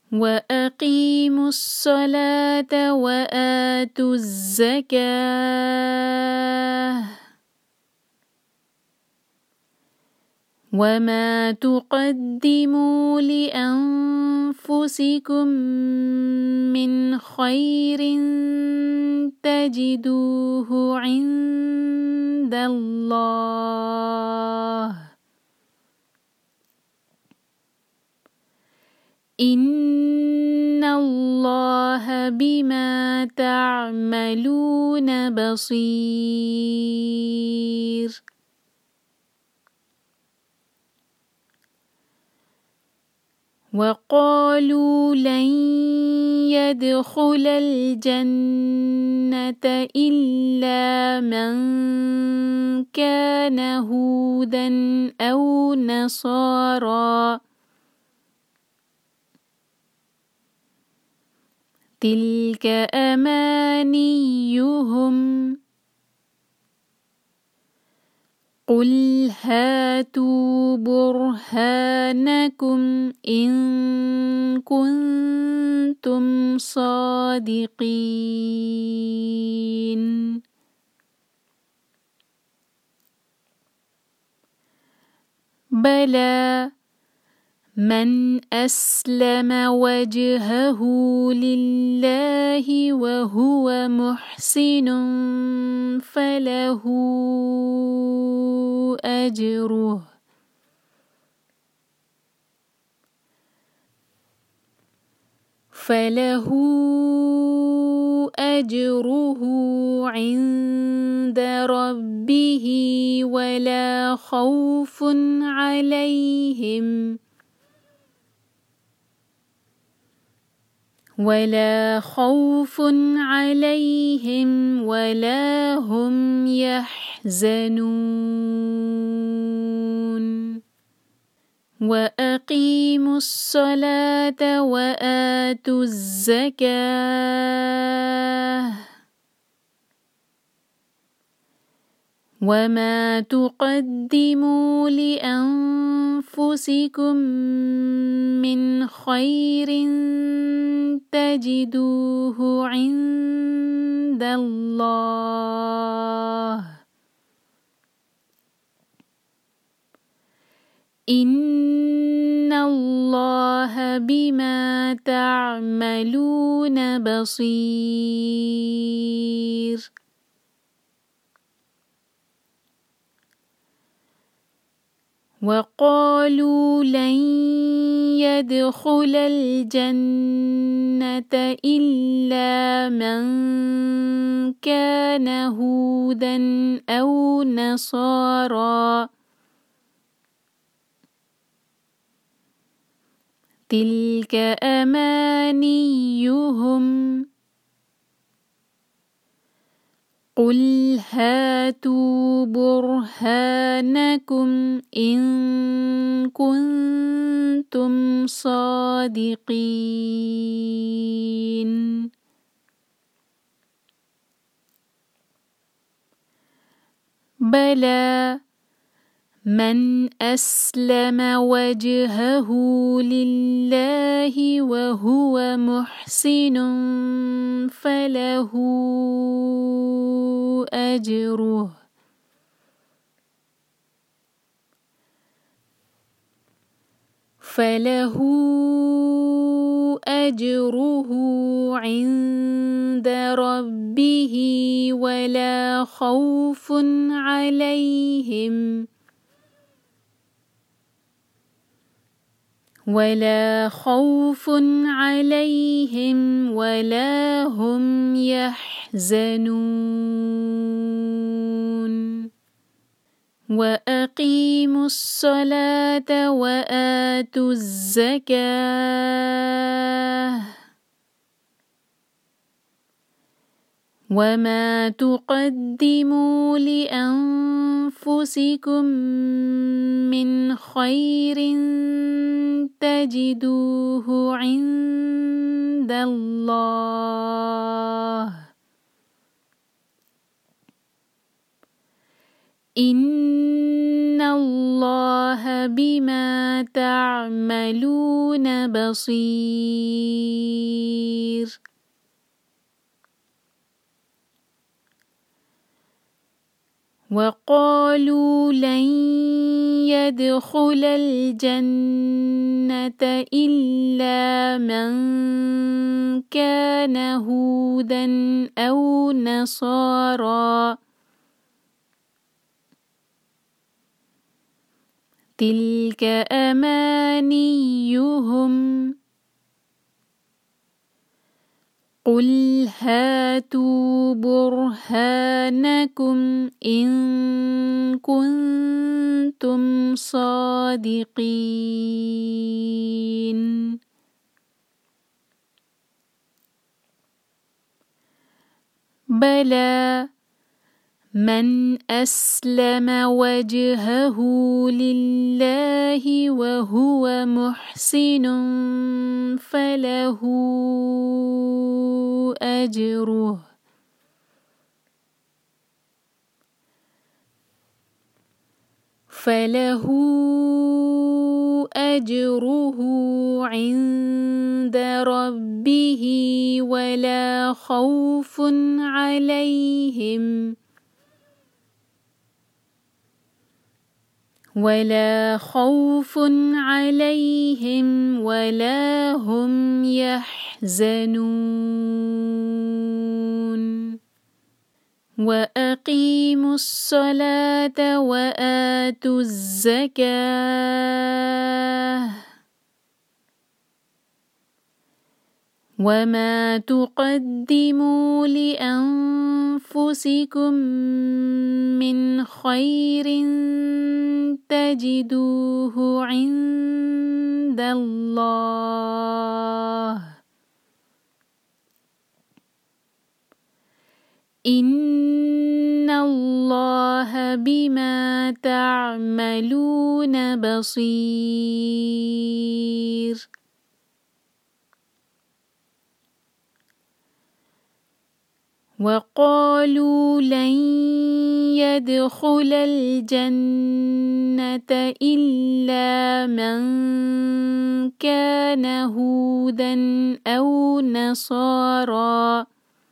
وأقيموا الصلاة وآتوا الزكاة وما تقدموا لأنفسكم من خير تجدوه عند الله إن الله بما تعملون بصير وقالوا لن يدخل الجنة إلا من كان هودا أو نصارى تلك أمانيهم قل هاتوا برهانكم إن كنتم صادقين بلى من أسلم وجهه لله وهو محسن فله أجره عند ربه ولا خوف عليهم ولا هم يحزنون وأقيموا الصلاة وآتوا الزكاة وما تقدموا لأنفسكم من خير تجدوه عند الله إن الله بما تعملون بصير وقالوا لن يدخل الجنة إلا من كان هودا أو نصارى تلك أمانيهم قل هاتوا برهانكم إن كنتم صادقين بلى من أسلم وجهه لله وهو محسن فله أجره عند ربه ولا خوف عليهم ولا هم يحزنون وأقيموا الصلاة وآتوا الزكاة وما تقدموا لأنفسكم من خير تجدوه عند الله إن الله بما تعملون بصير. وقالوا لن يدخل الجنة إلا من كان هودا أو نصارى تلك أمانيهم قل هاتوا برهانكم إن كنتم صادقين. بلى من أسلم وجهه لله وهو محسن فله أجره عند ربه ولا خوف عليهم ولا هم يحزنون. وأقيموا الصلاة وآتوا الزكاة وما تقدموا لأنفسكم من خير تجدوه عند الله إن الله بما تعملون بصير. وقالوا لن يدخل الجنة إلا من كان هودا أو نصارى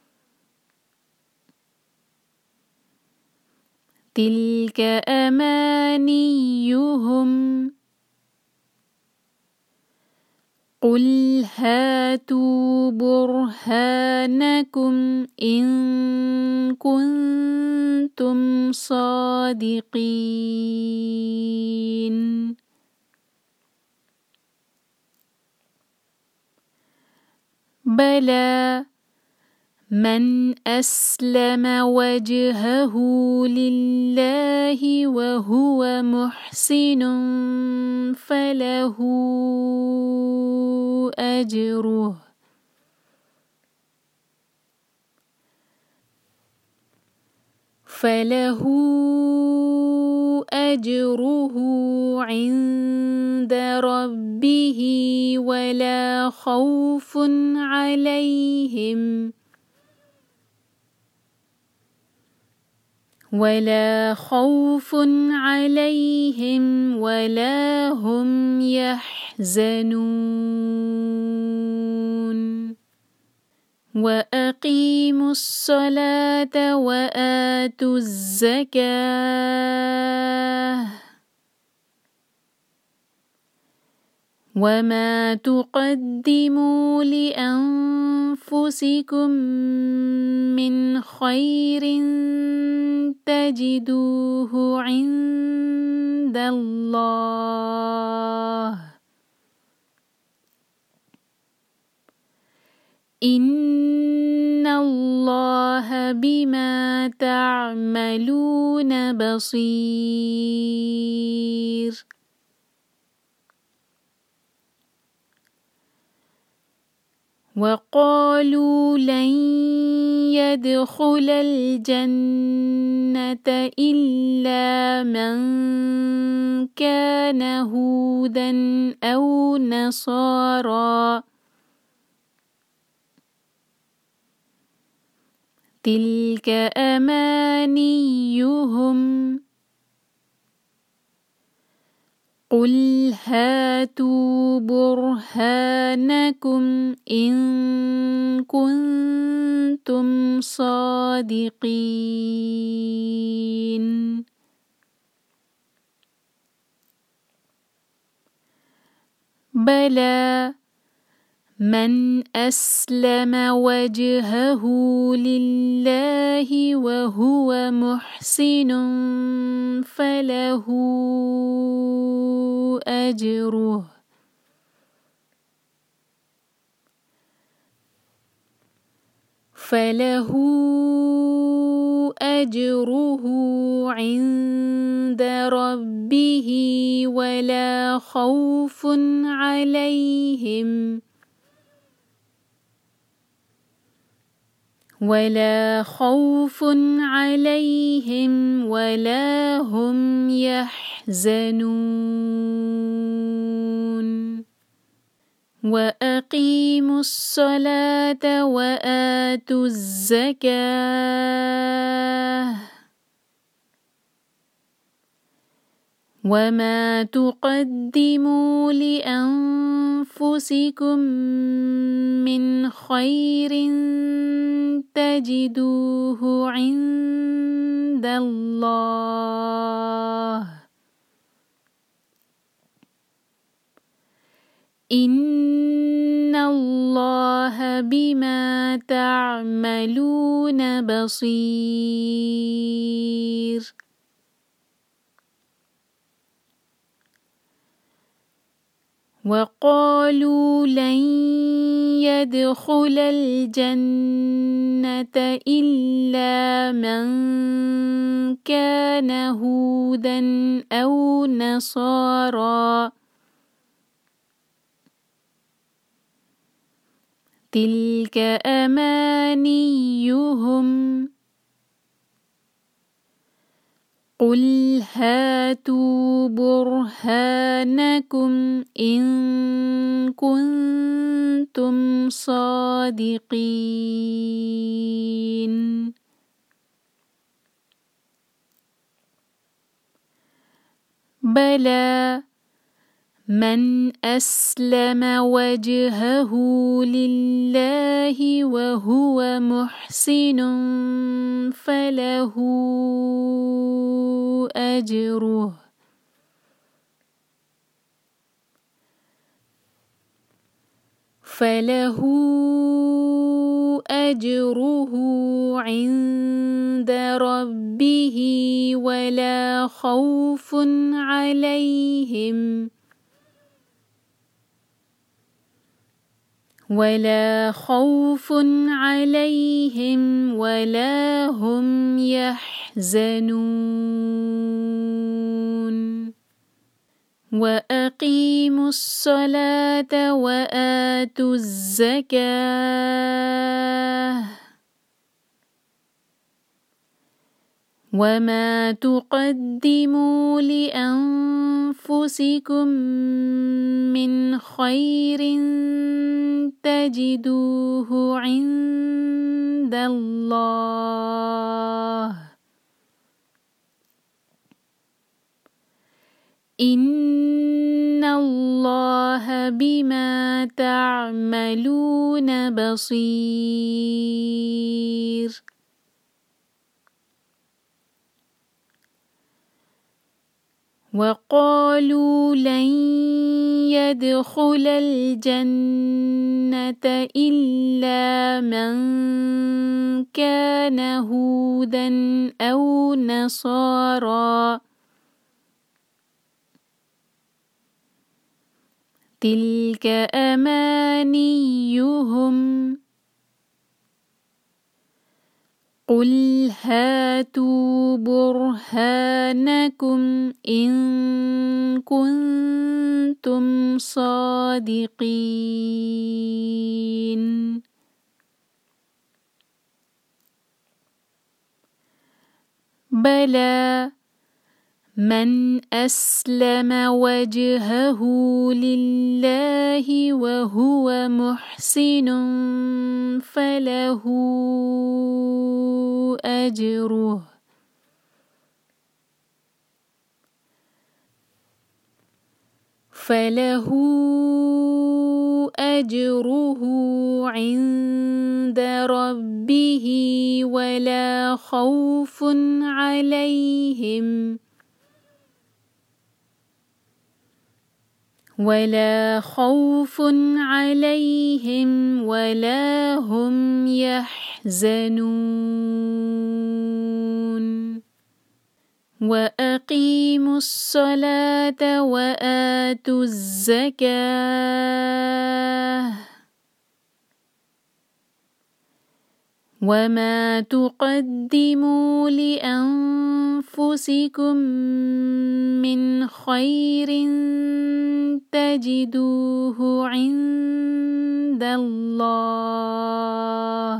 تلك أمانيهم قل هاتوا برهانكم إن كنتم صادقين. بلى من أسلم وجهه لله وهو محسن فله أجره عند ربه ولا خوف عليهم ولا هم يحزنون. وأقيموا الصلاة وآتوا الزكاة وما تقدموا لأنفسكم من خير تجدوه عند الله إن الله بما تعملون بصير. وقالوا لن يدخل الجنة إلا من كان هودا أو نصارى تلك أمانيهم قل هاتوا برهانكم إن كنتم صادقين بلى من أسلم وجهه لله وهو محسن فله أجره عند ربه ولا خوف عليهم ولا هم يحزنون وأقيموا الصلاة وآتوا الزكاة وما تقدموا لأنفسكم من خير تجدوه عند الله إن الله بما تعملون بصير وقالوا لن يدخل الجنة إلا من كان هودا أو نصارى تلك أمانيهم قل هاتوا برهانكم إن كنتم صادقين بلى من أسلم وجهه لله وهو محسن فله أجره عند ربه ولا خوف عليهم ولا هم يحزنون وأقيموا الصلاة وآتوا الزكاة وما تقدموا لأنفسكم من خير تجدوه عند الله إن الله بما تعملون بصير وقالوا لن يدخل الجنة إلا من كان هودا أو نصارى تلك أمانيهم قل هاتوا برهانكم إن كنتم صادقين بلى من أسلم وجهه لله وهو محسن فله فله أجره عند ربه ولا خوف عليهم ولا هم يحزنون وأقيموا الصلاة وآتوا الزكاة وما تقدموا لأنفسكم من خير تجدوه عند الله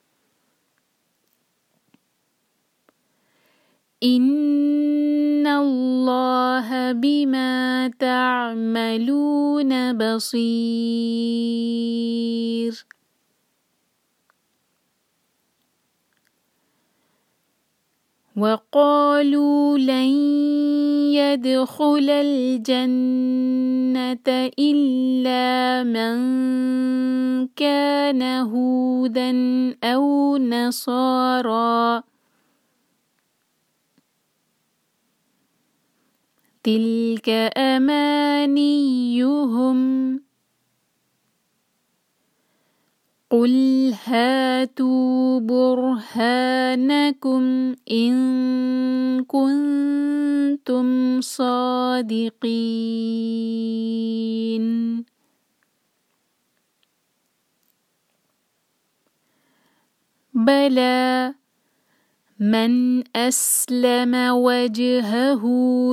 إن الله بما تعملون بصير وقالوا لن يدخل الجنة إلا من كان هودا أو نصارى تلك أمانيهم قل هاتوا برهانكم إن كنتم صادقين بلى من أسلم وجهه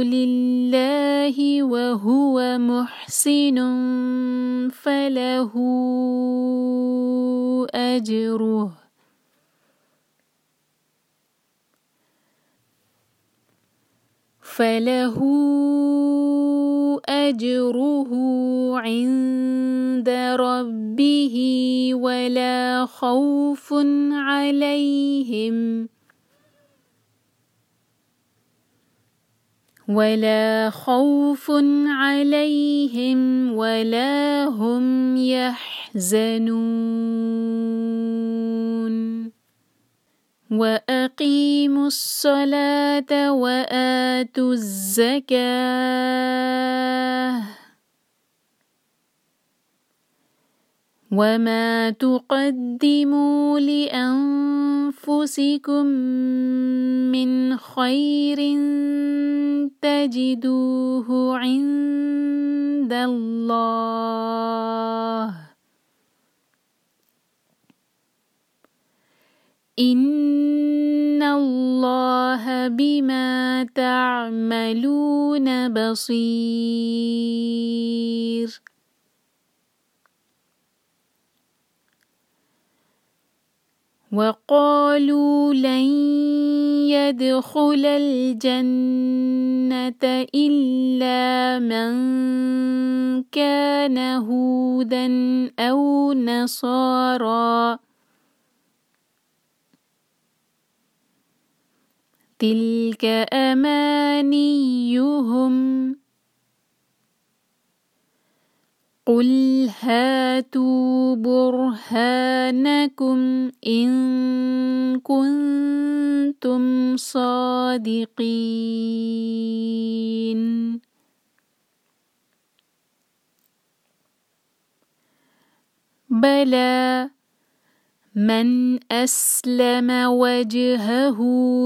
لله وهو محسن فله أجره عند ربه ولا خوف عليهم ولا هم يحزنون وأقيموا الصلاة وآتوا الزكاة وما تقدموا لأنفسكم من خير تجدوه عند الله إن الله بما تعملون بصير وقالوا لن يدخل الجنة إلا من كان هودا أو نصارى تلك أمانيهم قل هاتوا برهانكم إن كنتم صادقين بلى من أسلم وجهه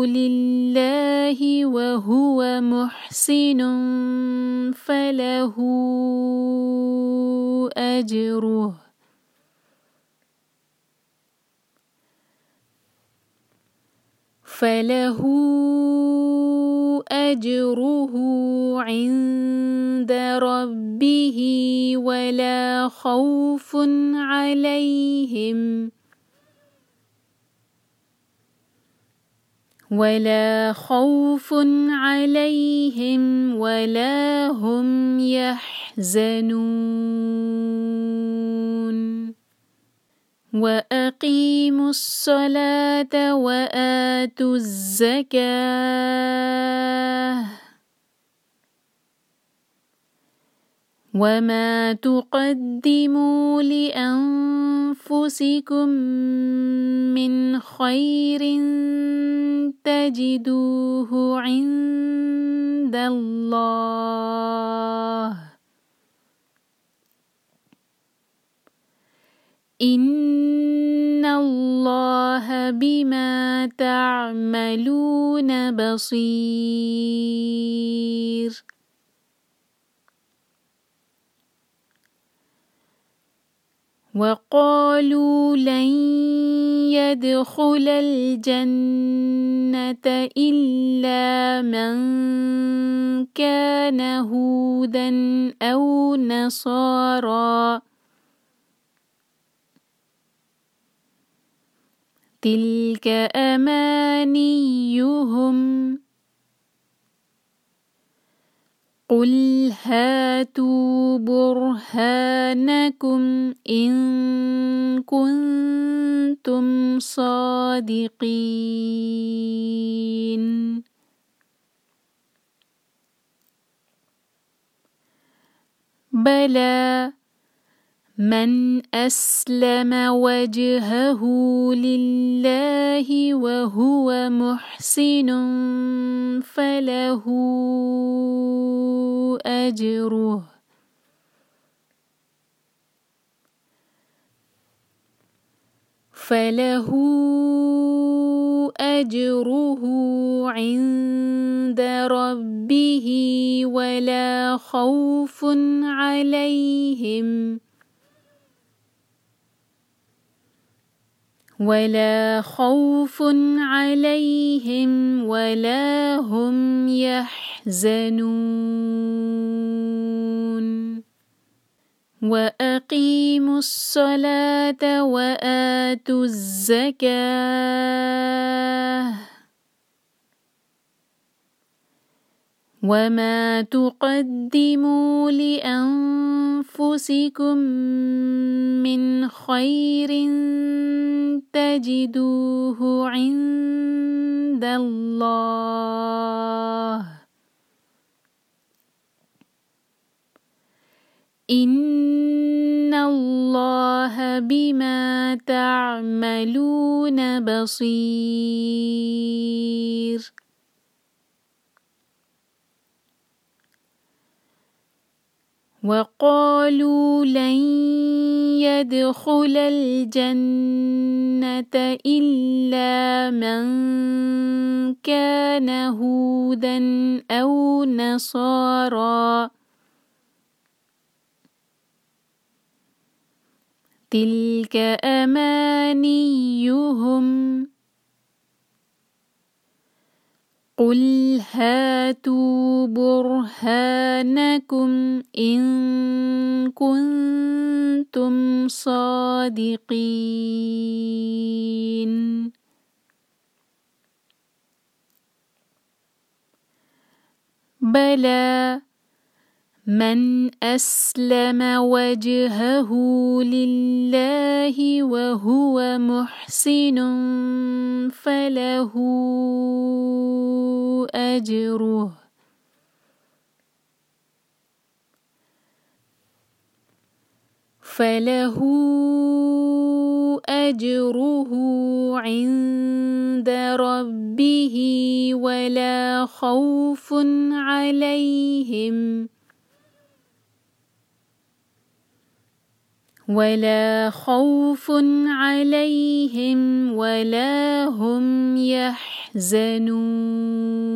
لله وهو محسن فله أجره عند ربه ولا خوف عليهم ولا هم يحزنون وأقيموا الصلاة وآتوا الزكاة وما تقدموا لأنفسكم من خير تجدوه عند الله إن الله بما تعملون بصير وقالوا لن يدخل الجنة إلا من كان هودا أو نصارى تلك أمانيهم قل هاتوا برهانكم إن كنتم صادقين بلى من أسلم وجهه لله وهو محسن فله أجره عند ربه ولا خوف عليهم ولا هم يحزنون وأقيموا الصلاة وآتوا الزكاة وما تقدموا لأنفسكم من خير تجدوه عند الله إن الله بما تعملون بصير وقالوا لن يدخل الجنة إلا من كان هودا أو نصارى تلك أمانيهم قل هاتوا برهانكم إن كنتم صادقين بلى من أسلم وجهه لله وهو محسن فله أجره عند ربه ولا خوف عليهم ولا هم يحزنون